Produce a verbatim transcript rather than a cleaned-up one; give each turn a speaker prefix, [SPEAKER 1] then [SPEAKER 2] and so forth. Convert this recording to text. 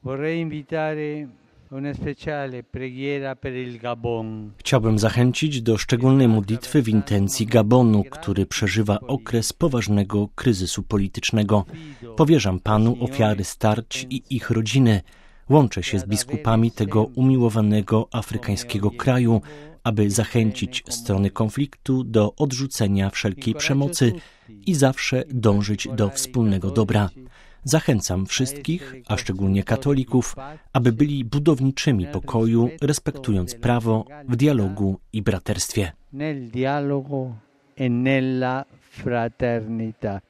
[SPEAKER 1] Vorrei invitare una speciale preghiera per il Gabon.
[SPEAKER 2] Chciałbym zachęcić do szczególnej modlitwy w intencji Gabonu, który przeżywa okres poważnego kryzysu politycznego. Powierzam Panu ofiary starć i ich rodziny. Łączę się z biskupami tego umiłowanego afrykańskiego kraju, aby zachęcić strony konfliktu do odrzucenia wszelkiej przemocy i zawsze dążyć do wspólnego dobra. Zachęcam wszystkich, a szczególnie katolików, aby byli budowniczymi pokoju, respektując prawo w dialogu i braterstwie.
[SPEAKER 1] Nel dialogo e nella fraternità.